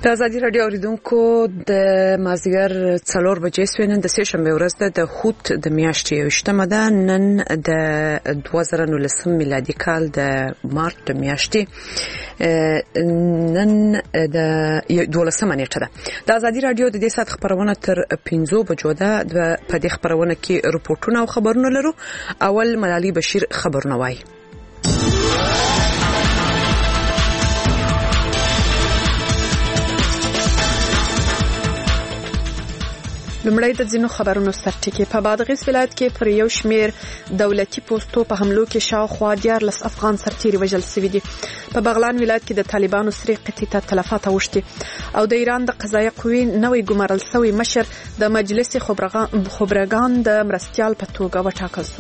د ازادي رادیو اوریدونکو د مازیګر 4 بجې سوینن د سهشنبه ورځ د خوت د میاشتې 28مه ده. نن د 2019 میلادي کال د مارچ د میاشتې نن د 12مه نیټه ده. د ازادي رادیو د دې سات خبرونه تر 15 بجو ده. په دې خبرونه کې رپورټونه او خبرونه لرو. اول ملالي بشیر خبرونه وایي. لمړی د ځینو خبرونو سرټکی. په بادغیس ولایت کې پر یو شمیر دولتي پوسټو په حملو کې شاوخوا 14 افغان سرتیري وژل شوي دي. په بغلان ولایت کې د طالبانو سری قطعي ته تلفات اوښتي او د ایران د قضایي قوې نوې ګمارل شوی مشر د مجلس خبرګان د مرستيال په توګه وټاکل شو.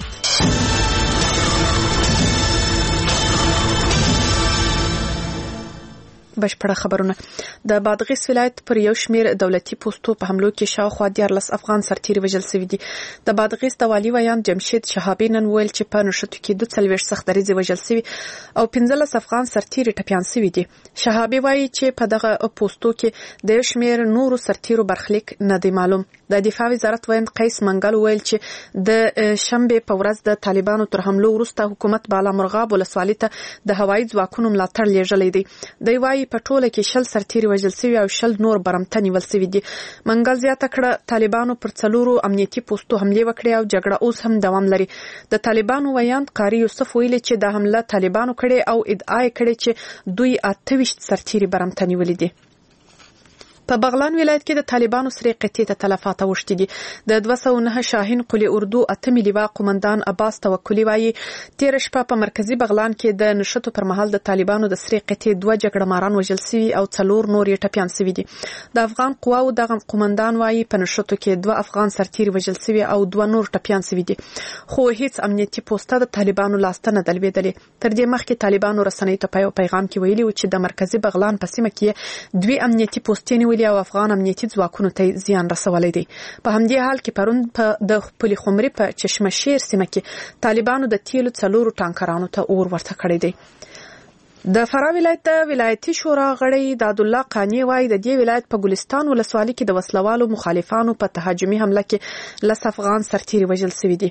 بشپړه خبرونه. د بادغیس ولایت پر یو شمیر دولتي پوسټو په حملو کې شاوخوا 14 افغان سرتیري وژل شوي دي. د بادغیس د والي ویان جمشید شهابي نن ویل چې په نشټو کې 42 سخت دریځ وژل شوي او 15 افغان سرتیري ټپيان شوي دي. شهابي وایي چې په دغه پوسټو کې د یو شمیر نورو سرتیرو برخلیک نه دی معلوم. د دفاع وزارت ویان قیس منګل ویل چې د شنبه په ورځ د طالبانو تر حملو وروسته حکومت بالا مرغاب ولسوالۍ ته د هوایي ځواکونو ملاتړ لیږلی دی. دی وایي په ټوله کې 60 سرتیري وژل شوي او 60 نور برمته نیول شوي دي. منګل زیاته کړه طالبانو پر 4 امنیتي پوسټو حمله وکړه او جګړه اوس هم دوام لري. د طالبانو ویان قاری یوسف ویل چې د حمله طالبانو کړي او ادعا کړي چې دوی 28 سرتیري برمته نیولي دي. په بغلان ولایت کې د طالبانو سری قطعي ته تلفات اوښتي دي. د 209 شاهین قلی اردو اتمی لیوا قومندان عباس توکلی وایي تیر شپه په مرکزی بغلان کې د نشټو پر مهال د طالبانو د سری قطعي 2 جګړه ماران وژل شوي او 4 نور یې ټپيان شوي دي. د افغان قواو دغه قومندان وایي په نشټو کې 2 افغان سرتیري وژل شوي او 2 نور ټپيان شوي دي. خو هیڅ امنیتي پوسټه د طالبانو لاسته نه دلوېدلې. تر دې مخکې طالبانو رسنۍ ته په پیغام کې ویلي و چې د مرکزی بغلان په سیمه کې 2 امنیتي پوسټې او افغان امنیتي ځواکونو ته زیان رسولی دی. په همدې حال کې پرون په د خپل خمري په چشمه شیر سیمه کې طالبانو د تیلو 4 ټانکرانو ته اور ورته کړی دی. د فراه ولایت د ولایتي شورا غړی د عبدالله قانی وایي د دې ولایت په ګلستان ولسوالۍ کې د وسلوالو مخالفانو په تهاجمي حمله کې 10 افغان سرتیري وژل شوي دي.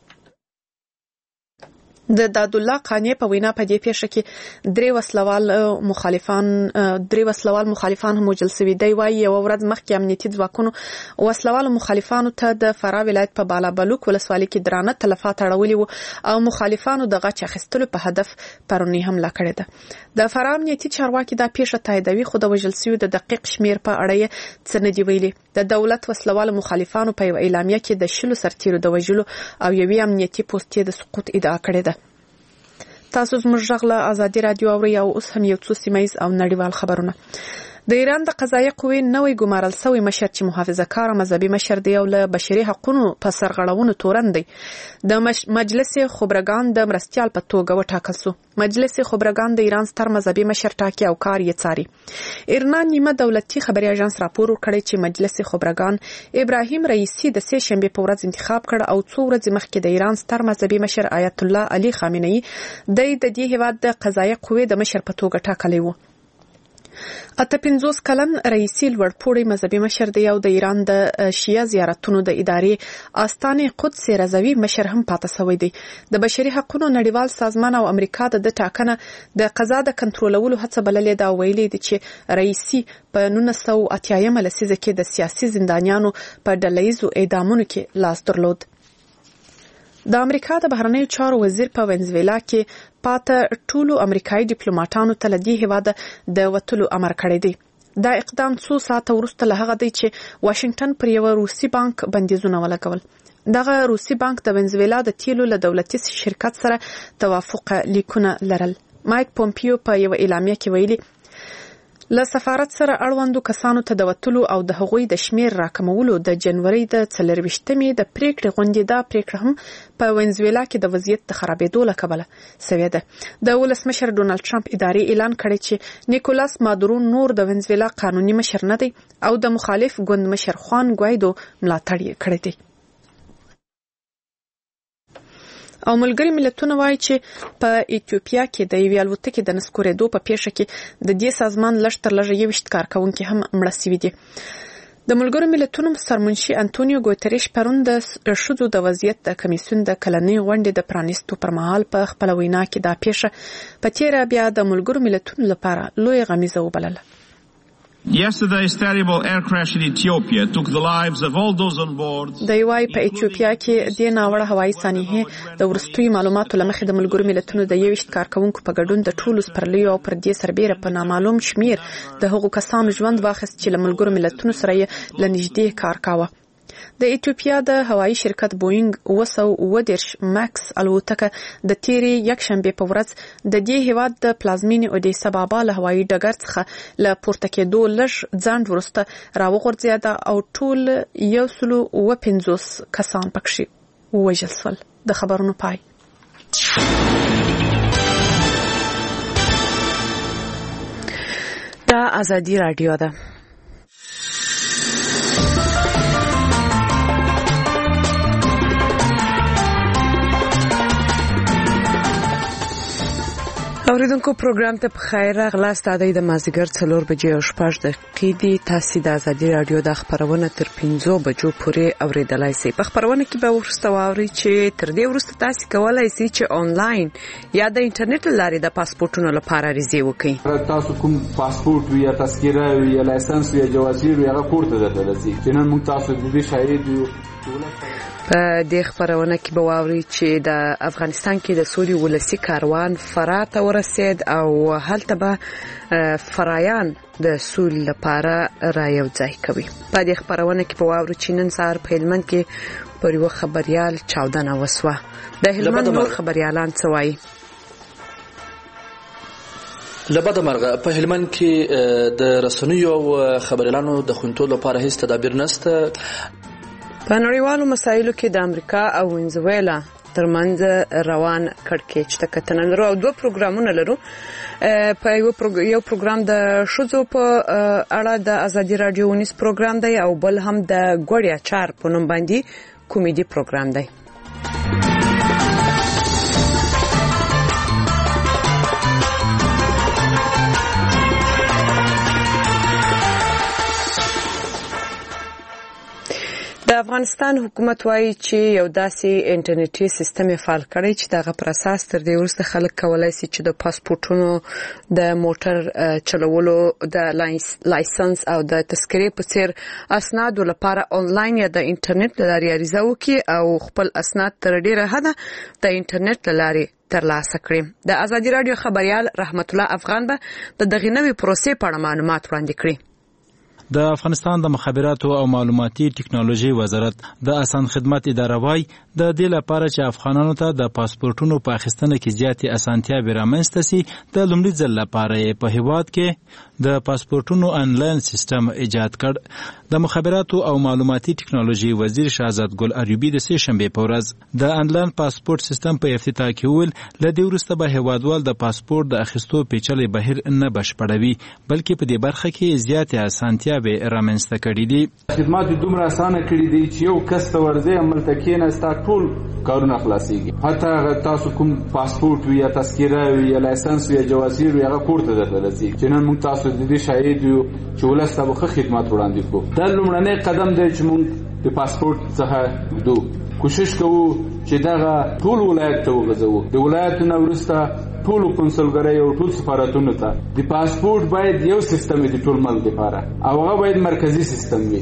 د عبدالله قانی په وینا په دې پیښه کې 3 وسلوال مخالفان هم وژل شوي دي. وایي یو ورځ مخکې امنیتي ځواکونو وسلوالو مخالفانو ته د فراه ولایت په بالابلوک ولسوالۍ کې درانه تلفات اړولي وو او مخالفانو د غچ اخیستلو په هدف پرونی حمله کړې ده. د فراه امنیتي چارواکي دا پیښه تاییدوي خو د وژل شویو د دقیق شمیر په اړه یې څه نه دی ویلي. د دولت وسلوالو مخالفانو په اعلامیه کې د 60 سرتیرو د وژلو او یوې امنیتي پوسټې د سقوط ادعا کړې ده. تاسو زموږ غږ له ازادي رادیو اورئ او اوس هم یو څو سیمایز او نړیوال خبرونه. د ایران د قضایي قوې نوې ګمارل شوی مشر چې محافظه‌کار مذهبي مشر دی او له بشري حقوقو په سرغړونو تورن دی د مجلس خبرګان د مرستيال په توګه وټاکل شو. مجلس خبرګان د ایران ستر مذهبي مشر ټاکي او کار یې څاري. ایران نیمه دولتي خبري اژانس راپور ورکړی چې مجلس خبرګان ابراهیم رئیسی د سه شنبه په ورځ انتخاب کړ او 2 ورځې مخکې د ایران ستر مذهبي مشر آیت الله علي خامنه‌ای د دې هیواد د قضایي قوې د مشر په توګه ټاکلی و. 58 کلن رئیسی لوړپوړی مذهبي مشر دی او د ایران د شیعه زیارتونو د ادارې آستانه قدس رضوی مشر هم پاتې شوی دی. د بشري حقوقو نړیوال سازمان او امریکا د ټاکنه د قضا د کنټرولولو هڅه بللې دا ویلي دي چې رئیسی په 1980 لسیزه کې د سیاسي زندانیانو په ډلهیزو اعدامونو کې لاس درلود. د امریکا د بهرنیو چارو وزیر په وینزویلا کې پاته ټولو امریکایي ډیپلوماټانو ته لدی هواده د وټلو امر کړی دی. دا اقدام 2 ساعته وروسته له هغه دی چې واشنگټن پر یو روسي بانک بندیزونه ولګول. دغه روسي بانک د وینزویلا د تیلو له دولتي شرکت سره توافق لیکونه لرل. مایک پومپیو په یو اعلامیه کې ویلي له سفارت سره اړوندو کسانو ته د وټلو او د هغوی د شمیر راکمولو د جنوري د 24مې د پریکړې غونډې دا پریکړه هم په وینزویلا کې د وضعیت د خرابېدو له کبله سوي ده. د ولسمشر ډونالد ټرمپ ادارې اعلان کړی چې نیکولاس مادورو نور د وینزویلا قانوني مشر نه دی او د مخالف ګوند مشر خوان ګوایدو ملاتړ یې کړی دی. او ملګری ملتونه وایي چې په ایتیوپیا کې د یوې الوتکې د نسکورېدو په پیښه کې د دې سازمان لږ تر لږه 21 کارکونکي هم مړه شوي دي. د ملګرو ملتونو سرمنشي انټونیو ګوتریش پرون د ښځو د وضعیت د کمیسیون د کلنۍ غونډې د پرانیستو پر مهال په خپل وینا کې دا پیښه په تیره بیا د ملګرو ملتونو لپاره لوی غمیزه وبلله. Yesterday's terrible air crash in Ethiopia took the lives of all those on board. د یوای په ایتیوپیا کې د ناوړه هوایي سانحې د ورستوي معلوماتو لمخې د ملګرو ملتونو د 21 کارکونکو په ګډون د ټولو سپرلیو او پر دې سربېره په نامعلوم شمیر د هغو کسانو ژوند واخیست چې له ملګرو ملتونو سره یې له نږدې کار کاوه. د ایتیوپیا د هوایي شرکت بوینګ 910 ماکس الوتکه د تیرې یکشنبه په ورځ د دې هیواد د پلازمینې اودیس ابابا له هوایي ډګر څخه له پورته کېدو لږ ځنډ وروسته راوغورځېده او ټول 150 کسان پکښې ووژل شول. د خبرونو پای. دا ازادي رادیو ده. اوریدونکو پروګرام ته بخیر راغلاست. د مازیګر 4 بجې او 6 دقیقې دي. تاسو د ازادي رادیو د خبرونه تر 5 بجو پورې اوریدلای شئ. په خبرونه کې به ورسته واوري چې تر دې وروسته تاسو کولای شئ چې آنلاین یا د انټرنیټ لارې د پاسپورتونو لپاره ریزي وکړئ. تاسو کوم پاسپورت وي یا تذکره وي یا لایسنس وي یا جواز وي هغه کوړه درته رسي چې نن موږ تاسو د دې شاهد یو. په دې خبرونه کې به واوري چې د افغانستان کې د سولې ولسی کاروان فراه ته ورسید او هلته به فرایان د سولې لپاره را یو ځای کوي. په دې خبرونه کې به واوري چې نن سهار په هلمند کې پر یو خبريال چاودنه وسوه. د هلمند نور خبريالان څه وایي؟ لبد مرغه په هلمند کې د رسنیو او خبريالانو د خونټو لپاره هیڅ تدابیر نشته. په نړیوالو مسایلو کې د امریکا او ونزویلا ترمنځ روان کړکېچ ته کتنه لرو او دوه پروګرامونه لرو. په یو پروګرام د شوزو په اړه د ازادي رادیو ونیس پروګرام دی او بل هم د ګوړیا چار په نوم باندې کومیډي پروګرام دی. د افغانستان حکومت وایي چې یو داسې انټرنیټي سیستم فعال کړی چې دغه پر اساس تر دې وروسته خلک کولای شي چې د پاسپورتونو د موټر چلولو د لایسنس او د تذکرې په څیر اسناد لپاره آنلاین یا د انټرنیټ له لارې عریضه وکړي او خپل اسناد تر ډیره حده د انټرنیټ له لارې ترلاسه کړي. د ازادي رادیو خبريال رحمت الله افغان به د دغه نوې پروسې په اړه معلومات وړاندې کړي. د افغانستان د مخابراتو او معلوماتي ټکنالوژي وزارت د اسان خدمت اداره وایي د دې لپاره چې افغانانو ته د پاسپورتونو په اخیستنه کې زیاتې اسانتیاوې رامنځته سي د لومړي ځل لپاره په هیواد کې د پاسپورتونو آنلاین سیستم ایجاد کړ. د مخابراتو او معلوماتي ټکنالوژي وزیر شهزاد ګل اریوبی د سه شنبه په ورځ د آنلاین پاسپورت سیستم په افتتاح کې ول لدې وروسته به هیوادوال د پاسپورت د اخیستو پیچلې بهیر نه بشپړوي بلکې په دې برخه کې زیاتې اسانتیا به رامنځته کړي دي. خدمات دومره اسانه کړي دي چې یو کس ته ورځي عمل تکینه ستا ټول کارونه خلاصيږي. حتی تاسو کوم پاسپورت وي یا تذکره وي یا لایسنس وي یا جواز وي هغه کوړه درته رسي چې نن موږ تاسو د دې شاهد یو چې ولسته به خدمات وړاندې کوو. دا لومړنی قدم دی چې موږ د پاسپورت څخه دوه کوشش کوو چې دا ټول ولایت ته وغځو. د ولایتونو ورسته ټول کنسولګری او ټول سفارتونو ته د پاسپورت باید یو سیستم وي ټول ملک لپاره او هغه باید مرکزی سیستم وي.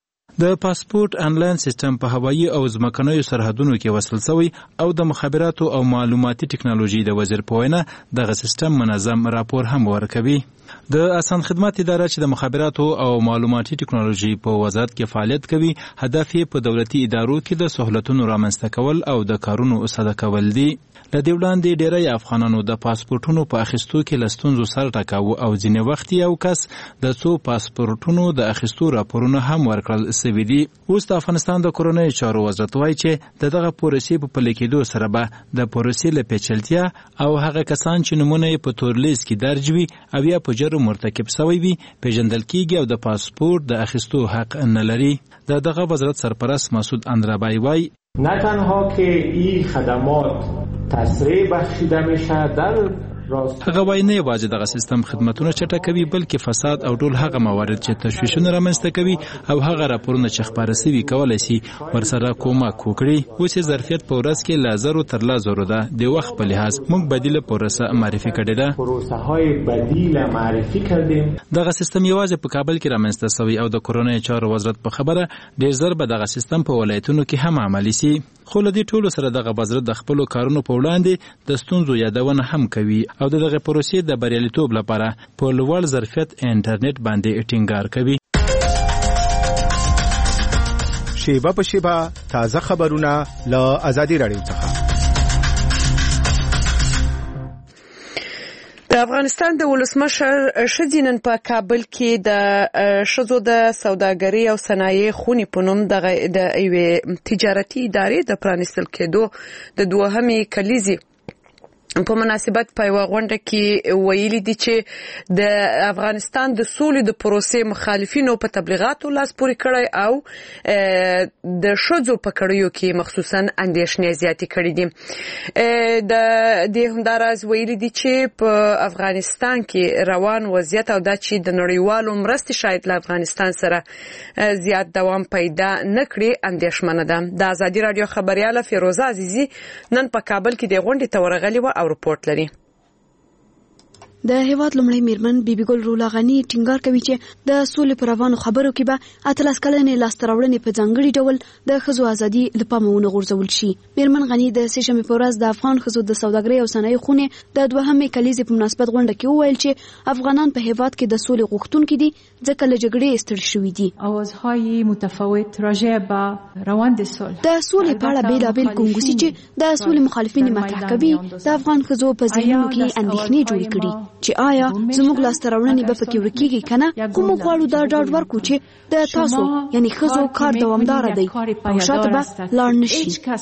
د پاسپورت آنلاین سیستم په هوایي او ځمکنیو سرحدونو کې وصل شوی او د مخابراتو او معلوماتي ټکنالوژي د وزیر په وینا دغه سیستم منظم راپور هم ورکوي. د اسان خدمت اداره چې د مخابراتو او معلوماتي ټکنالوژي په وزارت کې فعالیت کوي هدف یې په دولتي ادارو کې د سہولتونو رامنځته کول او د کارونو اسانه کول دي. د دې وړاندې ډېری افغانانو د پاسپورتونو په اخیستو کې له ستونزو سره ټکاوه او ځینې وخت یو کس د څو پاسپورتونو د اخیستو راپورونه هم ورکړل شوي دي. اوس د افغانستان د کورنیو چارو وزارت وایي چې دغه پروسې په پلي کېدو سره به د پروسې له پیچلتیا او هغه کسان چې نومونه یې په تور لیست کې درج وي او یا په مجرم مرتکب شوی وي پیژندل کیږي او د پاسپورت د اخیستو حق نه لري. دغه وزارت سرپرست مسعود اندرابایی وایي نه تنها که این خدمات تسریع بخشیده میشه در هغه وایي نه یوازې دغه سیستم خدمتونه چټکوي بلکې فساد او ټول هغه موارد چې تشویشونه رامنځته کوي او هغه راپورونه چې خپاره سوي کولی شي ورسره کومک وکړي. اوس یې ظرفیت په ورځ کې له 0 تر 10 ده. د وخت په لحاظ موږ بدیله پروسه معرفي کړې ده. پروسه‌های بدیل معرفي کړیم. دغه سیستم یوازې په کابل کې رامنځته شوی او د کورونای چارو وزارت په خبره ډیر زر به دغه سیستم په ولایتونو کې هم عملي شي. خو له دې ټولو سره دغه وزارت د خپلو کارونو په وړاندې د ستونزو یادونه هم کوي او دغه پروسې د بریالیتوب لپاره په لوړ ظرفیت انټرنیټ باندې ټینګار کوي. شیبه په شیبه تازه خبرونه له آزادي رادیو څخه. د افغانستان د ولسمشر ښځې نن په کابل کې د ښځو د سوداګرۍ او صنایع خونې په نوم د یوې تجارتي ادارې د پرانیستل کېدو د دوهمې کلیزې په مناسبت په یوه غونډه کې ویلي دي چې د افغانستان د سولې د پروسې مخالفینو په تبلیغاتو لاس پورې کړی او د ښځو په کړیو کې مخصوصا اندېښنې زیاتې کړې دي. د همداراز ویلي دي چې په افغانستان کې روان وضعیت او دا چې د نړیوالو مرستې شاید له افغانستان سره زیات دوام پیدا نه کړي اندېښمنه ده. د ازادي راډیو خبرياله فیروزه عزیزي نن په کابل کې د غونډې ته ورغلې وه او رپورټ لري. د هیواد لومړی میرمن بیبي ګل رولا غنی ټینګار کوي چې د سولې پر روانو خبرو کې به 18 کلنې لاسته راوړنې په ځانګړي ډول د ښځو ازادي له پامه ونه غورځول شي. میرمن غنی د سه شنبې په ورځ د افغان ښځو د سوداګرۍ او صنایع خونې د دوهمې کلیزې په مناسبت غونډه کې وویل چې افغانان په هیواد کې د سولې غوښتونکي دي ځکه له جګړې ستړي شوي دي. اوازهای متفاوت راجع به روند صلح د سولې په اړه بیلابیل ګونګوسي چې د سولې مخالفین مطرح کوي د افغان ښځو په ذهنونو کې اندېښنې جوړې کړي چې آیا زموږ لاسته راوړنې به پکې ورکېږي کنه. خو موږ غواړو دا ډاډ ورکړو چې د تاسو یعنی ښځو کار دوامدار دی او شاته به لاړ نشي.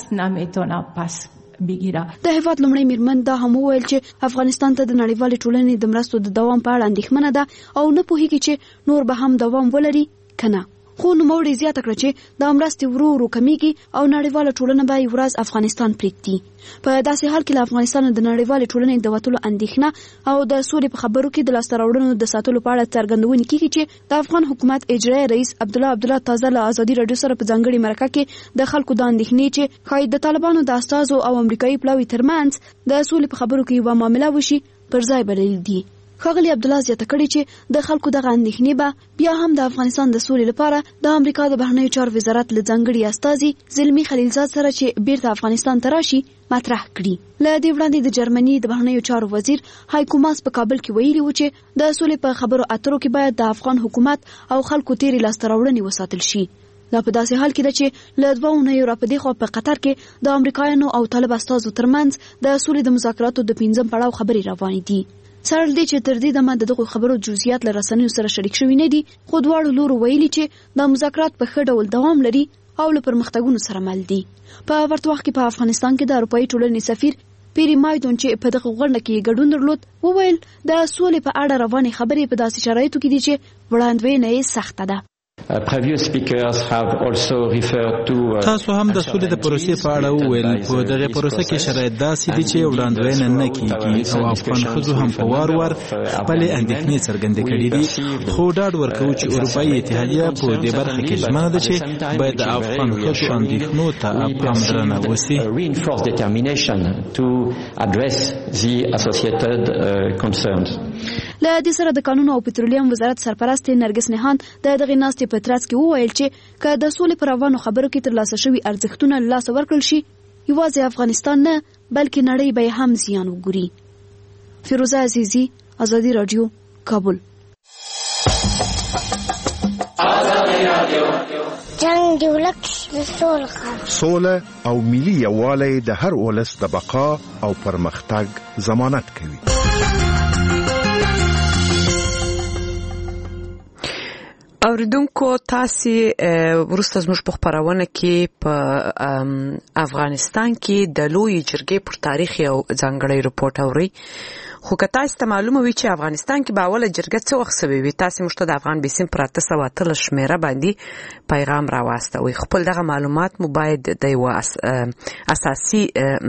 د هیواد لومړی میرمن دا هم وویل چې افغانستان ته د نړیوالې ټولنې د مرستو د دوام په اړه اندېښمنه ده او نه پوهیږي چې نور به هم دوام ولري کنه. خو نوموړي زیاته کړه چې د مرستې ورو ورو کمیږي او نړیواله ټولنه به یو ورځ افغانستان پرېږدي. په داسې حال کې له افغانستان د نړیوالې ټولنې د وتلو اندېښنه او د سولې په خبرو کې د لاسته راوړنو د ساتلو په اړه څرګندونه کیږي چې د افغان حکومت اجرایي رئیس عبدالله تازه له ازادي راډیو سره په ځانګړي مرکه کې د خلکو د اندېښنې چې ښایي د طالبانو د استازو او امریکایي پلاوي ترمنځ د سولې په خبرو کې یوه معامله وشي پر ځای بللي دي. ښاغلي عبدالله زیاته کړې چې د خلکو دغه اندېښنې به بیا هم د افغانستان د سولې لپاره د امریکا د بهرنیو چارو وزارت له ځانګړي استازي زلمي خلیلزاد سره چې بیرته افغانستان ته راشي مطرح کړي. له دې وړاندې د جرمني د بهرنیو چارو وزیر هایکو ماس په کابل کې ویلي و چې د سولې په خبرو اترو کې باید د افغان حکومت او خلکو تیرې لاسته راوړنې وساتل شي. دا په داسې حال کې ده چې له 2 اونیو راپدې خوا په قطر کې د امریکایانو او طالب استازو ترمنځ د سولې د مذاکراتو د 5م پړاو خبرې روانې دي. سره دې چې تر دې دمه دغه خبرو جزئیات له رسنیو سره شریک شوي نه دي خو دواړو لورو ویلي چې د مذاکرات په ښه ډول دوام لري او له پرمختګونو سره مل دي. په ورته وخت کې په افغانستان کې د اروپایي ټولنې سفیر پیری مایدون چې په دغه غونډه کې ګډون درلود وویل د سولې په اړه روانې خبرې په داسې شرایطو کې دي چې وړاندوینه یې سخته ده. تاسو هم د سولې د پروسې په اړه وویل په دغه پروسه کې شرایط داسې دي چې وړاندوینه نه کیږي او افغان ښځو هم په وار خپلې اندېښنې څرګندې کړې دي. خو ډاډ ورکوو چې اروپایي اتحادیه په دې برخه کې ژمنه ده چې باید د افغان ښځو اندېښنو ته پاملرنه وشي. له دې سره د قانون او پټرولیم وزارت سرپرست نرګس نهان د دغه ناستې په ترڅ کې وویل چې که د سولې پر روانو خبرو کې ترلاسه شوي ارزښتونه له لاسه ورکړل شي یوازې افغانستان نه بلکې نړۍ به هم زیان وګوري. فیروزه عزیزي، ازادي راډیو، کابل. جنگ دی ولک سوله او ملي یووالی د هر ولس د بقا او پرمختګ ضمانت کوي. اوریدونکو تاسو ورسته زموږ په خبرونه کې په افغانستان کې د لوی جرګې پر تاریخ یو ځانګړی رپورت اوري خو که تاسو ته معلومه وي چې افغانستان کې به اوله جرګه څه وخت سوي وي تاسو موږ ته د افغان بیسیم پر 813 شمیره باندې پیغام راواستوي خپل دغه معلومات مو باید د یو اساسي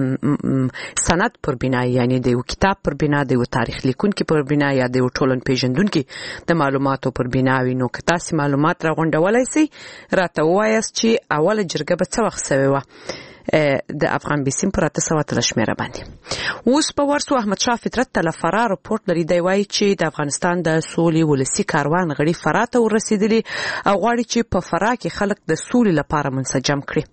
سند پر بنا یعنی د یو کتاب پر بنا د یو تاریخ لیکونکي پر بنا یا د یو ټولن پیژندونکي د معلوماتو پر بنا وي نو که تاسو معلومات راغونډولای شئ راته ووایاست چې اوله جرګه به څه وخت سوي وه د افغان بیسیم پر 813 شمیره باندې اوس په ورسو احمد شاه فطرت ته فرا رپورت لري دی وایي چې د افغانستان د سولې ولسی کاروان غړي فرا ته ورسېدلي او غواړي چې په فرا کې خلک د سولې لپاره منسجم کړي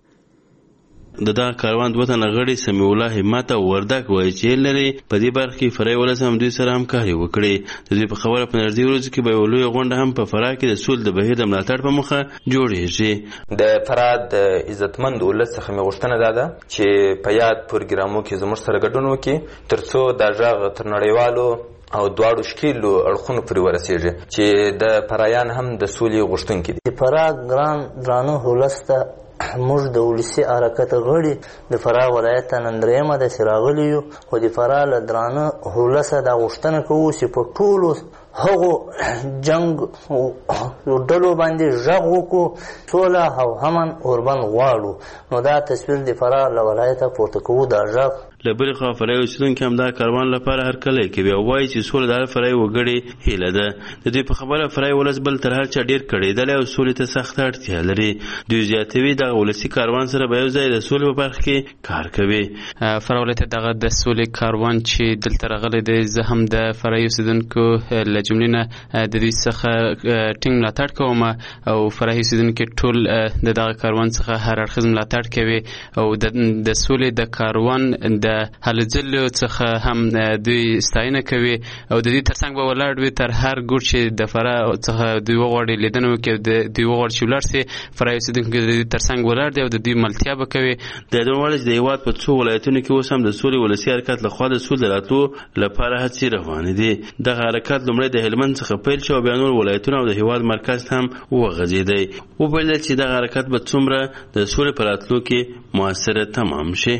د دا کاروان دوه تنه غړي سمیع الله همت او وردک وایي چې لري په دې برخه کې فرای ولس هم دوی سره همکاري وکړي د دې په خبره په نږدې ورځو کې به یو لوی غونډه هم په فرا کې د سول د بهیر د ملاتړ په مخه جوړیږي د فرا د عزتمند ولس څخه مې غوښتنه ده چې په یاد پروګرامو کې زموږ سره ګډون وکړي ترڅو دا غږ تر نړیوالو او دواړو شکیلو اړخونو پورې ورسیږي چې د فرایان هم د سولې غوښتونکي دي فرا ګران درانه ولس ته موږ د ولسي حرکت غړي د فرا ولایت نن درېیمه داسې راغلي یو خو د فرا له درانه ولسه دا غوښتنه کوو چې په ټولو هغو جنګ ډلو باندې غږ وکړو سوله او امن اوربند غواړو نو دا تصویر د فرا له ولایته پورته کوو دا غږ له بلې خوا فرای اوسېدونکي هم دا کاروان لپاره هرکلی کوي او وایي چې سوله د هر فرای وګړي هیله ده د دوی په خبره فرای ولس بل تر هر چا ډېر کړېدلی او سولې ته سخته اړتیا لري دوی زیاتوي دغه ولسي کاروان سره به یو ځای د سولې په برخه کې کار کوي فرا ولایت دغه د سولې کاروان چې دلته راغلی دی زه هم د فرای اوسېدونکو له جملې نه د دوی څخه ټینګ ملاتړ کوم او فرای اوسېدونکي ټول د دغه کاروان څخه هر اړخیز ملاتړ کوي او د سولې د کاروان د هلو ځلو څخه هم دوی ستاینه کوي او د دې ترڅنګ به ولاړ وي تر هر ګوټ چې د فرا څخه دوی وغواړي لیدنه وکړي دوی وغواړي چې ولاړ سي فرا اوسېدونکي د دې ترڅنګ ولاړ دي او د دوی ملتیا به کوي د دې وړاندې د هیواد په څو ولایتونو کې اوس هم د سولې ولسي حرکت لخوا د سولې راتلو لپاره هڅې روانې دي دغه حرکت لومړی د هلمند څخه پیل شو بیا نور ولایتونه او د هیواد مرکز هم وغځېدی وبلل چې دغه حرکت به څومره د سولې په راتلو کې موثره تمام شي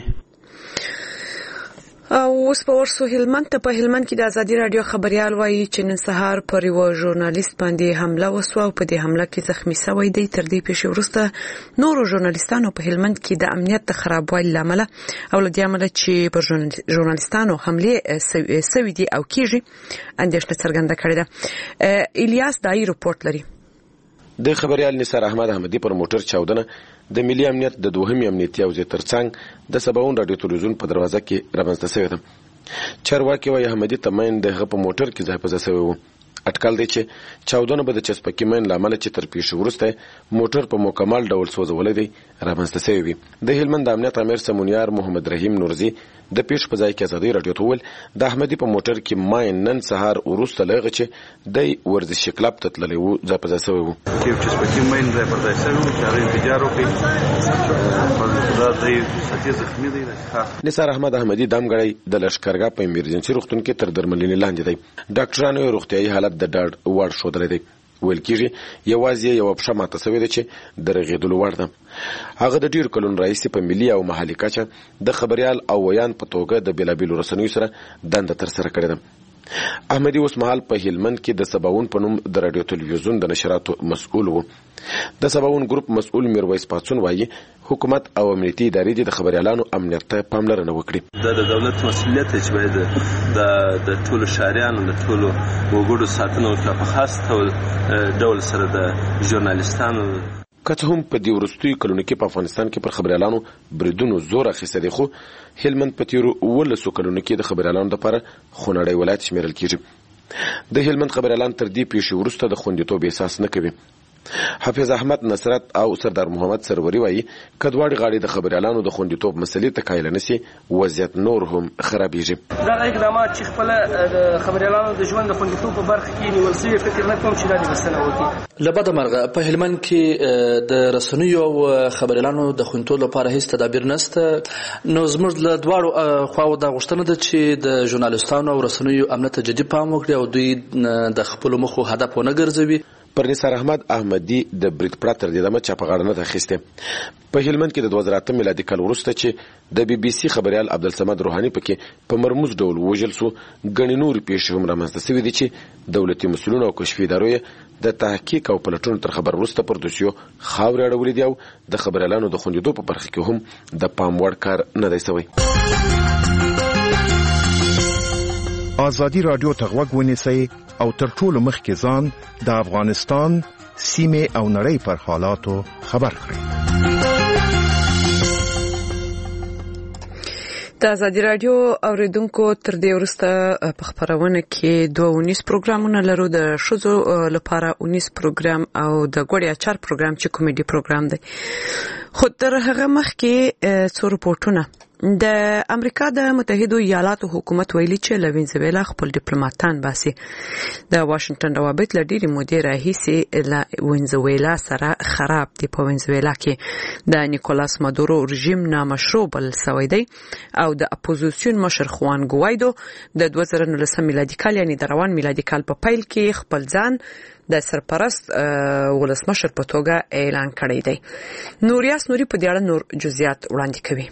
اوس په ورسو هلمند ته په هلمند کې د ازادي رادیو خبريال وایي چې نن سهار پر یو ژورنالیست باندې حمله وسوه او په دې حمله کې زخمی شوی دی تر دې پیښې وروسته نورو ژورنالیستانو په هلمند کې د امنیت د خرابوالي لامل او له دې امله چې پر ژورنالیستانو حمله سوي دي او کیږي اندېښنه څرګنده کړې ده الیاس دای رپورت لري د خبريال نثار احمد احمدي پر موټر چاودنه د ملي امنیت د دوهمي امنیتي حوزې ترڅنګ د سباون رادیو تلویزیون په دروازه کې رامنځته شوې ده چارواکي وايي احمدي تمین دغه په موټر کې ځای په ځای شوی و اټکل دی چې چاودنه به د چسپکي مین لامل چې تر پیښې وروسته موټر په مکمل ډول سوځولې دی رامنځته شوی وي د هلمند امنیت امیر سمونیار محمد رحیم نورزي د پیښ په ځای کې ازادي رادیو ته ویل د احمدي په موټر کې ماین نن سهار وروسته لغه چې د ورزشي کلب ته تللی و ځای په ځای شوی و چې چسپکي مین ځای په ځای شوی و چې هغه انفجار وکړي دا د ساتي زخمی دی نثار احمد احمدي دمګړی د لشکرګاه په ایمرجنسي روغتون کې تر درملنې لاندې دی ډاکټرانو روغتیايي حالت د ډاډ وړ ښودلی دی ویل کېږي یوازې یوه پښه ماته شوې ده چې د رغېدلو وړ ده هغه د ډېرو کلونو راهیسې په ملي او محلي کچه د خبریال او ویان په توګه د بېلابېلو رسنیو سره دنده ترسره کړې ده احمدي اوس مهال په هلمند کې د سباون په نوم د رادیو تلویزیون د نشراتو مسؤل و د سباون ګروپ مسؤل میرویس پاڅون وایي حکومت او امنیتي ادارې د خبريالانو امنیت ته پاملرنه وکړي د دولت مسؤلیت چې باید د ټولو شهریانو د ټولو وګړو ساتنه وکړي په خاص ډول سره د ژورنالیستانو که څه هم په دې وروستیو کلونو کې په افغانستان کې پر خبريالانو بریدونو زور اخیستی دی خو هلمند په تیرو 11 کلونو کې د خبريالانو لپاره خونړی ولایت شمیرل کېږي د هلمند خبريالان تر دې پیښې وروسته د خوندیتوب احساس نه کوي حافظ احمد نصرت او سردار محمد سروري وایي کډوړي غاړي د خبريالانو د خوندیتوب مسلې ته قایل نشي وضعیت نور هم خرابېږي دا اقدامات چې خپل د خبريالانو د ژوند د خوندیتوب په برخه کې نیول شوی فکر نه کوم چې دا د بسنه وکړي لبد مرغه په هلمند کې د رسنیو او خبريالانو د خوندیتوب لپاره هیڅ تدابیر نشته نو زموږ له دواړو خواو د غوښتنه ده چې د ژورنالیستانو او رسنیو امنیت جدي پام وکړي او دوی د خپل مخو هدف ونه ګرځوي پر نثار احمد احمدي د بریټ پراتر د دمه چا په غاړه نه اخیسته. په هلمند کې د 2008 میلادي کال وروسته چې د بي بي سي خبريال عبدالصمد روحاني پکې په مرموز ډول وژل سو، ګڼې نورې پیښې هم رامنځته شوې دي چې دولتي مسؤلونو او کشفي ادارو د تحقیق او پلټنو تر خبر وروسته پر دوسیو خاورې اړولې دي او د خبريالانو د خوندیدو په برخه کې هم د پام وړ کار نه دی شوی. ازادي رادیو ته غوږ ونیسئ او تر ټولو مخکې ځان د افغانستان سیمې او نړۍ پر حالاتو خبر کړئ. د ازادي رادیو اوریدونکو تر دې وروسته په خبرونه کې 2 پروګرامونه لرو، د شوزو لپاره 19 پروګرام او د ګوړې اچار پروګرام چې کمیډي پروګرام دی. خو تر هغه مخکې څو رپورټونه. د امریکا د متحده ایالاتو حکومت ویلي چې له وینزویلا خپل ډیپلوماټان باسي. د واشنگټن روابط له ډېرې مودې راهیسې له وینزویلا سره خراب دي. په وینزویلا کې د نیکولاس مادورو رژیم نامشروع بلل شوی دی او د اپوزیسیون مشر خوان ګوایدو د 2019 میلادي کال یعنی د روان میلادي کال په پیل کې خپل ځان د سرپرست ولسمشر په توګه اعلان کړی دی. نوریاس نوري په دې اړه نور جزئیات وړاندې کوي.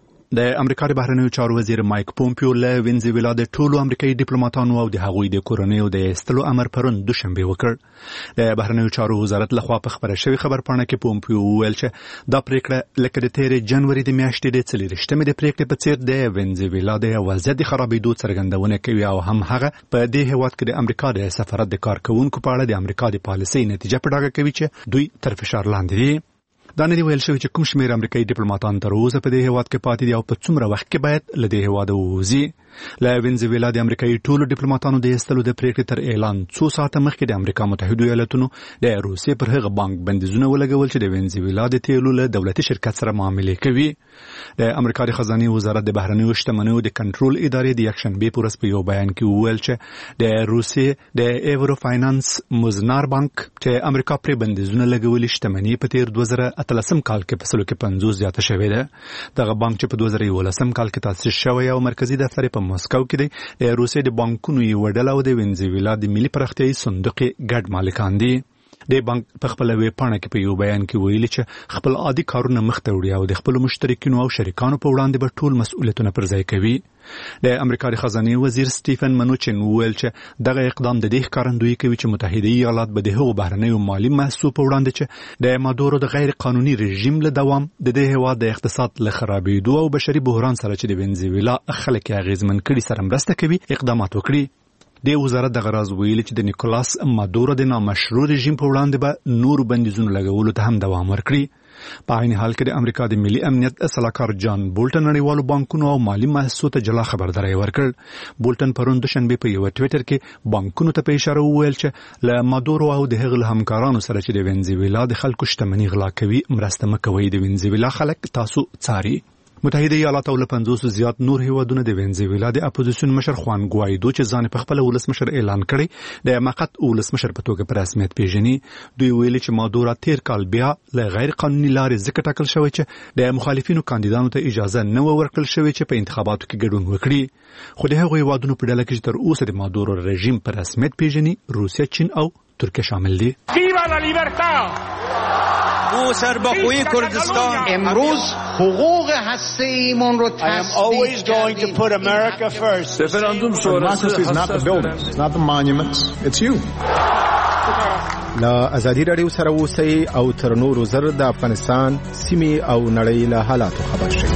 د امریکا د بهرنیو چارو وزیر مایک پومپیو له وینزویلا د ټولو امریکایي ډیپلوماټانو او د هغوی د کورنیو د ایستلو امر پرون دوشنبه وکړ. د بهرنیو چارو وزارت لخوا په خبره شوی خبرپاڼه کې پومپیو وویل چې دا پریکړه لکه د 3 جنوري د میاشتې د 40مې د پریکړې په څیر د وینزویلا د وضعیت خرابېدو څرګندونه کوي او هم هغه په دې هیواد کې د امریکا د سفارت د کارکونکو په اړه د امریکا د پالیسۍ نتیجه په ډاګه کوي چې دوی تر فشار لاندې دي. دا نه دی ویل شوی چې کوم شمېر امریکایي ډیپلوماټان تر اوسه په دې هیواد کې پاتې دي او په څومره وخت کې باید له دې هیواده ووځي. له وینزویلا د امریکایي ټولو ډیپلوماټانو د ایستلو د پریکړې تر اعلان څو ساعته مخکې د امریکا متحده ایالاتونو د روسیې پر هغه بانک بندیزونه ولګول چې د وینزویلا د تیلو له دولتي شرکت سره معاملې کوي. د امریکا د خزانه وزارت د بهرنیو شتمنیو د کنټرول ادارې د یکشنبه په ورځ په یو بیان کې وویل چې د روسیې د ایورو فاینانس مزنار بانک چې امریکا پر بندیزونه لګولي شتمنۍ په تیر 2013 کال کې په سلو کې 50 زیاته شوې ده. دغه بانک چې په 2011 کال کې تاسیس شوی او مرکزی دفتر په مسکو کې دی، د روسیې د بانکونو یو ډله او د وینزویلا د ملي پراختیايي صندوق ګډ مالکان دي. د بانک په خپل ویبپاڼه کې په یو بیان کې ویلي چې خپل عادي کارونه مخته وړي او د خپل مشترکینو او شریکانو په وړاندې به ټول مسؤلیتونه پر ځای کوي. د امریکا د خزانه وزیر سټیفن منوچن ویل چې دغه اقدام د دې ښکارندویي کوي چې متحده ایالات به د هغو بهرنیو مالي محصول په وړاندې چې د مادورو د غیر قانوني رژیم له دوام د دې هیواد د اقتصاد له خرابېدو او بشري بحران سره چې د وینزویلا خلک اغیزمن کړي سره مرسته کوي اقدامات وکړي. د وزارت د غراز ویلي چې د نیکولاس مادورو د نامشروع رژیم په وړاندې به نور بندیزونه لګولو ته هم دوام ورکړي. په عین حال کې د امریکا د ملي امنیت سلاکار جان بولټن نړیوالو بانکونو او مالي مؤسسو ته جلا خبرداری ورکړ. بولټن پرون دوشنبه په یو ټویټر کې بانکونو ته په اشاره وویل چې له مادورو او د هغه همکارانو سره چې د وینزویلا د خلکو شتمنۍ غلا کوي مرسته مکوي. د وینزویلا خلک تاسو څاري. متحده ایالات او له 50 زیات نور هیوادونه د وینزویلا د اپوزیسیون مشر خوان ګوایدو چې ځان په خپل ولسمشر اعلان کړي د مقت ولسمشر په توګه په رسمیت پیژني. دوی ویلي چې مادورا تیر کال بیا له غیر قانوني لارې ځکه ټاکل شوی چې د مخالفینو کاندیدانو ته اجازه نه ورکړل شوی چې په انتخاباتو کې ګډون وکړي. خو د هغو هیوادونو په ډله کې چې تر اوسه د مادورو رژیم په رسمیت پیژني روسیه، چین او ترکیه شامل دي. سرباخوی کردستان امروز حقوق هسته‌ایمون رو تصدیق کردیم. رفراندوم شورای is not the buildings, it's not the monuments, it's you. لا ازادي رادیو سره اوسئ او تر نورو زر د افغانستان سیمې او نړۍ له حالاتو خبر شئ.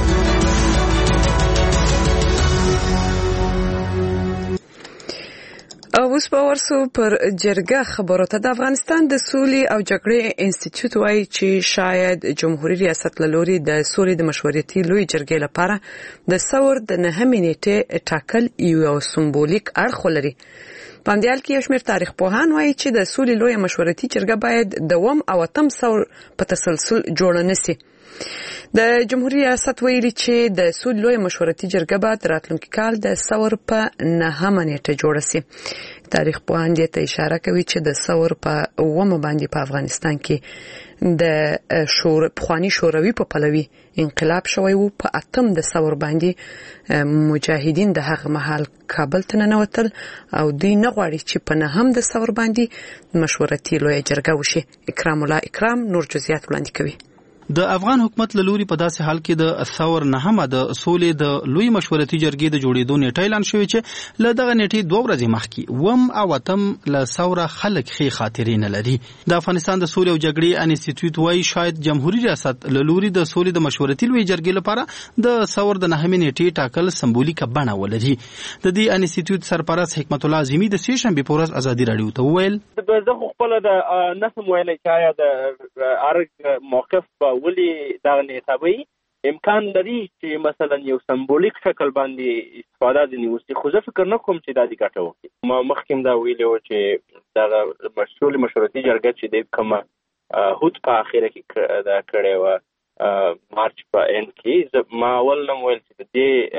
اوس په ورسو پر جرګه خبرو ته د افغانستان د سولې او جګړې انسټیټیوټ وايي چې شاید جمهوریت ریاست لوري د سولې د مشورتي لوی جرګې لپاره د ثور د 9 نیټه ټاکل یو سمبولیک اړخ لري. پاندیال کې یو شمېر تاریخ پوهان وايي چې د سولې لوی مشورتي جرګه باید دوم او تم ثور په تسلسل جوړ نشي. د جمهوریت ریاست ویلي چې د سولې لوی مشورتي جرګه به راتلونکي کال د ثور په 9 نیټه جوړ شي. تاریخ پوهان دې ته اشاره کوي چې د ثور په 9 باندې په افغانستان کې د پخوانی شوروي په پلوي انقلاب شوی وو. په 8 د ثور باندې مجاهدین د هغه مهال کابل ته ننوتل او دوی نه غواړي چې په 9 د ثور باندې مشورتي لویه جرګه وشي. اکرام الله اکرام نور جزئیات وړاندې کوي. د افغان حکومت له لوري په داسې حال کې د ثور 9 د سولې د لوی مشورتي جرګې د جوړېدو نیټه اعلان شوې چې له دغه نیټې 2 ورځې مخکې وم او اتم له ثور خلک خې خاطرې نه لري. د افغانستان د سولې او جګړې انسټیټیوټ وايي شاید جمهوریت ریاست له لوري د سولې د مشورتي لوی جرګې لپاره د ثور د 9 نیټې ټاکل سمبولیک بڼه ولري. د دې انسټیټیوټ سرپرست حکمت الله اعظمي د سې شنبې په ورځ ازادي راډیو ته وویل زه خپل د نسم ویلای چې آیا د ارګ موقف ولی دا نیتابي امکان لري چې مثلا یو سمبولیک شکل باندې استفاده دي وسی. خو زه فکر نه کوم چې دا دی ګټه وکړي. ما مخکې دا ویلو چې دا مسؤل مشورتي جرګه چې د کومه هوت په اخیره کې دا کړي و مارچ په اند کې ما اول نو ویل چې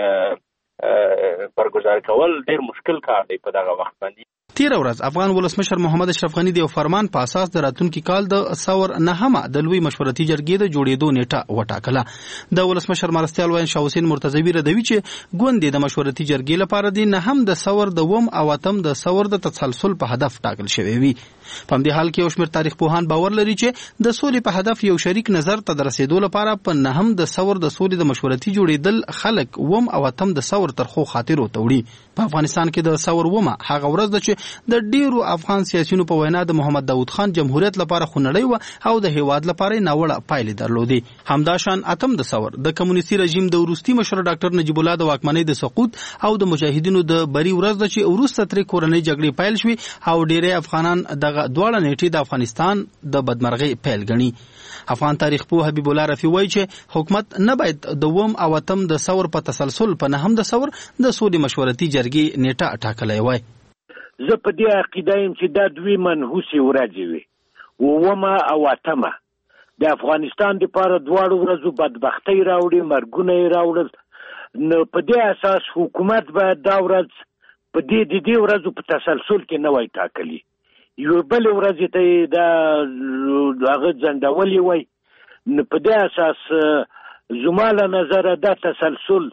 دې برګزار کول ډیر مشکل کار دی په دغه وخت باندې. تیر ورځ افغان ولسمشر محمد اشرف غنی د فرمان په اساس د راتلونکي کال د ثور 9 د لوی مشورتي جرګې د جوړېدو نیټه وټاکله. د ولسمشر مرستیال وین شاه حسین مرتضوی ردوی چې ګوندې د مشورتي جرګې لپاره د 9 د ثور د وم او اتم د ثور د تسلسل په هدف ټاکل شوی وي. په همدې حال کې اوشمیر تاریخ پوهان باور لري چې د سولې په هدف یو شریک نظر ته رسیدو لپاره په 9 د ثور د سولې د مشورتي جوړېدل خلک وم او اتم د ثور ترخو خاطرو توړي. په افغانستان کې د ثور ومه هغه ورځ ده چې د ډیرو افغان سیاسيونو په وینا د محمد داوود خان جمهوریت لپاره خونړی و او د هیواد لپاره ناوړه پایلې درلودې. همداشان اتم د ثور د کمونیستي رژیم د وروستي مشر ډاکټر نجیب الله د واکمنۍ د سقوط او د مجاهدینو د بری ورځ ده چې وروسته تر کورنۍ جګړې پیل شوې او ډیری افغانان دغه دواړه نیټې د افغانستان د بدمرغۍ پیل ګڼي. افغان تاریخ پوه حبیب الله رفیع وایي چې حکومت نه باید د وم او اتم د ثور په تسلسل په 9 د ثور د سولې مشورتي جرګې نیټه ټاکلې وای. زه په دې عقیده یم چې دا دوی منحوسې ورځې وي. ومه او اتمه د افغانستان دپاره دواړو ورځو بدبختۍ راوړي، مرګونه یې راوړل. نو په دې اساس حکومت باید دا ورځ په دې ورځو په تسلسل کې نه وای ټاکلی. یو بل ورځ ته دا هغه ځندولې وای. نو په دې اساس زما له نظره دا تسلسل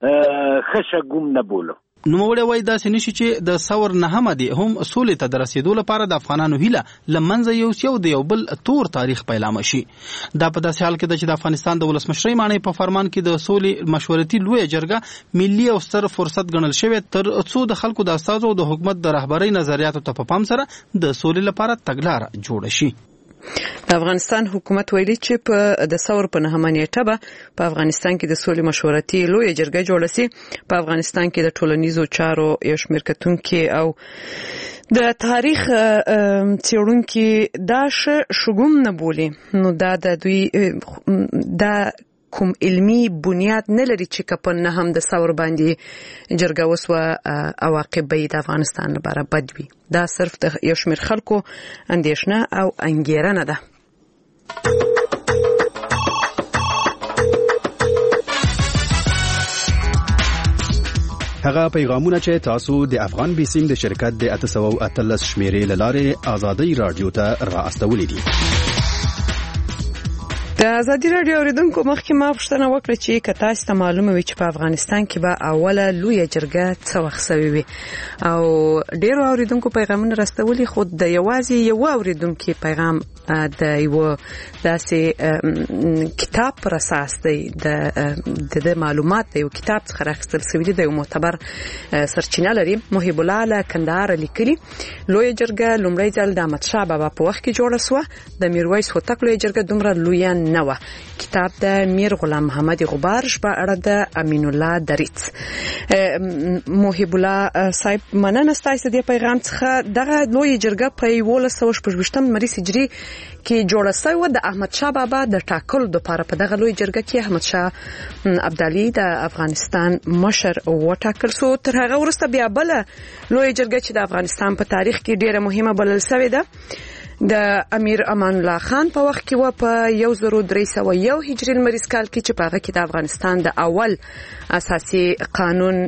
ښه ګوم نه بولو. نوموړی وایي داسې نشي چې د ثور 9 دی هم سولې ته د رسیدو لپاره د افغانانو هیله له منځه یو د یو بل تور تاریخ پیلامه شي. دا په داسې حال کې ده چې د افغانستان د ولسمشرۍ معنی په فرمان کې د سولې مشورتي لویه جرګه ملي او ستر فرصت ګڼل شوی تر څو د خلکو د استازو د حکومت د رهبرۍ نظریاتو ته په پام سره د سولې لپاره تګلاره جوړه شي. د افغانستان حکومت ویلي چې په د ثور په 9 نیټه به په افغانستان کې د سولې مشورتي لویه جرګه جوړه شي. په افغانستان کې د ټولنیزو چارو یو شمېر کتونکي او د تاریخ څېړونکي دا شګوم نه بولي. نو دا د دوی دا کوم علمي بنیاد نه لري چې کپن نه هم د ثور باندې جرګه وسوه عواقب به د افغانستان لپاره بد وي. دا صرف د یو شمېر خلکو اندېښنه او انګېرنه ده. هغه پیغامونه چې تاسو د افغان بیسیم د شرکت د 813 شمیرې لاره آزادۍ رادیو ته را استولې دي. د ازادي رادیو اوریدونکو مخکې ما پوښتنه وکړه چې که تاسو ته معلومه وي چې په افغانستان کې به اوله لویه جرګه څه وخت سوي وي او ډیرو اوریدونکو پیغامونه راستولي، خو د یوازې یو اوریدونکو پیغام د یو داسې کتاب پر اساس دی د معلومات د یو کتاب څخه راخستل شوی دی، د یو معتبر سرچینه لري. محب الله له کندهار لیکلي لویه جرګه لومړی ځل د احمدشاه بابا په وخت کې جوړه سوه، د میرویس هوتک لویه جرګه دومره لویه نه وه. کتاب د میر غلام محمد غبارش په اړه د امین الله دریڅ. محب الله صاحب مننه ستاسو د پیغام څخه. دغه لویه جرګه په 1926 مریض هجری کې جوړه شوې د احمد شاه بابا د ټاکلو لپاره. په دغه لویه جرګه کې احمد شاه ابدالي د افغانستان مشر وټاکل شو. تر هغه وروسته بیا بل لویه جرګه چې د افغانستان په تاریخ کې ډیره مهمه بلل شوې ده د امیر امان الله خان په وخت کې و په 1301 هجري لمریز کال کې چې په هغه کې د افغانستان د اول اساسي قانون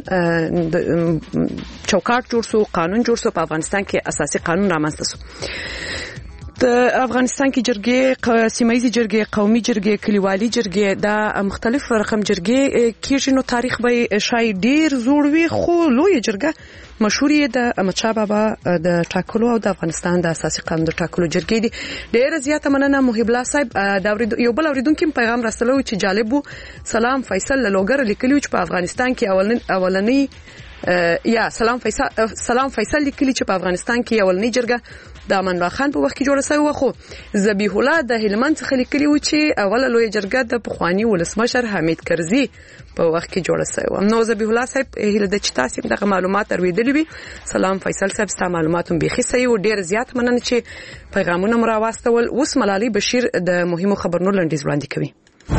چوکاټ جوړ شو، قانون جوړ شو. په افغانستان کې اساسي قانون رامنځته شو. د افغانستان کې جرګې، سیمایي جرګې، قومي جرګې، کلیوالي جرګې، دا مختلف رقم جرګې کېږي. نو تاریخ به شاید ډیر زوړ وي، خو لوی جرګه مشهور یې د احمدشاه بابا د ټاکلو او د افغانستان د اساسي قانون د ټاکلو جرګې دي. ډیره زیاته مننه محب الله صاحب. دا یو بل اوریدونکو پیغام راستلو چې جالب وو. سلام فیصل لوګر لیکلی چې په افغانستان کې اولنی سلام فیصل لیکلی چې په افغانستان کې اولنی جرګه د امان الله خان په وخت کې جوړه شوې و. خو ذبیح الله د هلمند څخه لیکلی و چې اوله لوی جرګه د پخوانی ولسمشر حمید کرزي په وخت کې جوړه شوې و. نو ذبیح الله صاحب هله د چتاسیم دغه معلومات اوریدلې وي. سلام فیصل صاحب، ستاسو معلوماتونه بيخي صحیح او ډیر زیات مننه چې پیغامونه مو راوستل. اوس ملالي بشیر د مهمو خبرونو لنډیز وړاندې کوي.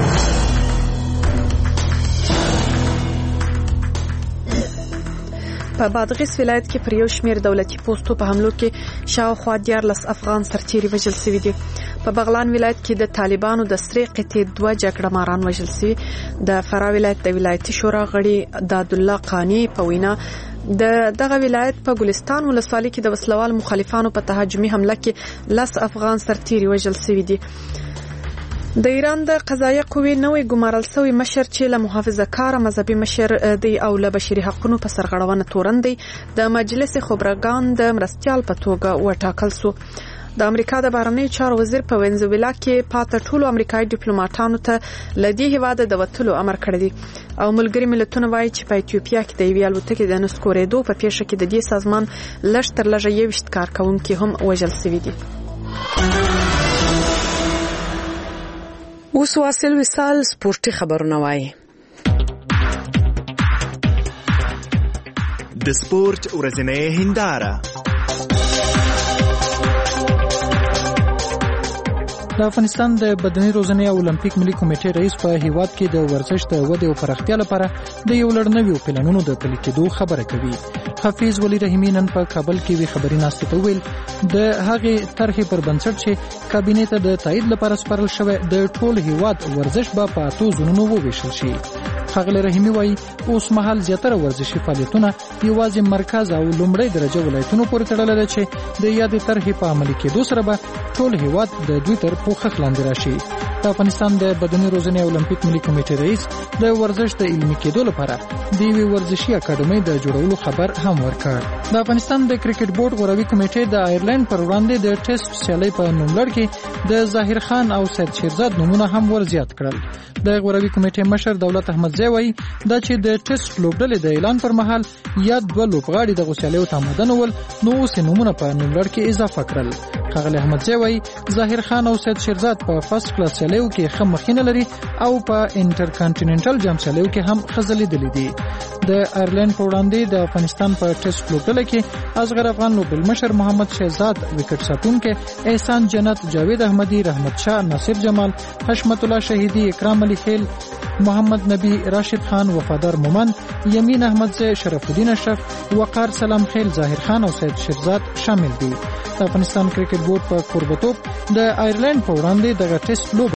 په بادغیس ولایت کې پر یو شمیر دولتي پوسټو په حملو کې شاوخوا 14 افغان سرتیري وژل شوي دي. په بغلان ولایت کې د طالبانو د سرې قطې 2 جګړه ماران وژل شوي. د فراه ولایت د ولایتي شورا غړي داد الله قانی په وینا دغه ولایت په ګلستان ولسوالۍ کې د وسلوال مخالفانو په تهاجمي حمله کې 10 افغان سرتیري وژل شوي دي. د ایران د قضایه قوې نوې ګمارل شوی مشر چې له محافظه کار مذهبي مشر دی او له بشري حقوقو په سرغړونه تورن دی د مجلس خبرګان د مرستيال په توګه وټاکل شو. د امریکا د بهرنیو چارو وزیر په وینزویلا کې پاتې ټولو امریکایي ډیپلوماټانو ته لدی هواده د وټلو امر کړی دی او ملګری ملتونه وایي چې په ایتوپیا کې د یوې الوتکې د نسکورېدو په پیښه کې د دې سازمان لږ تر لږه 20 کارکونکي هم وژل شوي دي. اوس واصل وصال سپورتي خبرونه وایي. د سپورت ورځنۍ هنداره. د افغانستان د بدني روزنې او اولمپیک ملي کمیټې رئیس په هیواد کې د ورزش د ودې او پراختیا لپاره د یو لړنوي پلانونو د پلي کېدو خبره کوي. حفیظ ولی رحیمی نن په کابل کې وی خبري ناشته ته ویل د هغې طرحې پر بنسټ چې کابینې ته د تایید لپاره سپارل شوی د ټول هیواد ورزش به په 8 زونونو وویشل شي. ښاغلی رحیمی وایي اوس مهال زیاتره ورزشي فعالیتونه یوازې مرکز او لومړی درجه ولایتونو پورې تړلي دي چې د یادې طرحې په عملي کېدو سره به ټول هیواد د دوی تر پوښښ لاندې راشي. د افغانستان د بدني روزنې او اولمپیک ملي کمیټې رئیس د ورزش د علمي کېدو لپاره د یوې ورزشي اکاډمۍ د جوړولو خبر هم ورکړ. د افغانستان د کرکټ بورډ غوروي کمیټې د آیرلند پر وړاندې د ټیسټ سیالۍ په نوملړ کې د ظاهر خان او سید شیرزاد نومونه هم ورزیات کړل. د غوروي کمیټې مشر دولت احمدزی وایي دا چې د ټیسټ لوبډلې د اعلان پر مهال یا 2 لوبغاړي د غوسیالیو تامدن ول نو اوس نومونه په نوملړ کې اضافه کړل. ښاغلی احمدزی وایي ظاهر خان او سید شیرزاد په فرست کلاس سیالیو کې ښه مخینه لري او په انټر کانټیننټل جام سیالیو کې هم ښه ځلیدلي دي. د آیرلند په وړاندې د افغانستان په ټیسټ لوبډله کې اصغر افغان لوبډلمشر محمد شهزاد، وکټ ساتونکي احسان جنت، جاوید احمدی، رحمت شاه، ناصر جمال، حشمت الله شهیدی، اکرام علی خیل، محمد نبی، راشد خان، وفادار مومن، یمین احمدزی، شرف الدین اشرف، وقار سلام خیل، ظاهر خان او سید شیرزاد شامل دي. د افغانستان کرکټ بورډ په کوربتوب د آیرلند په وړاندې د ټیسټ لوب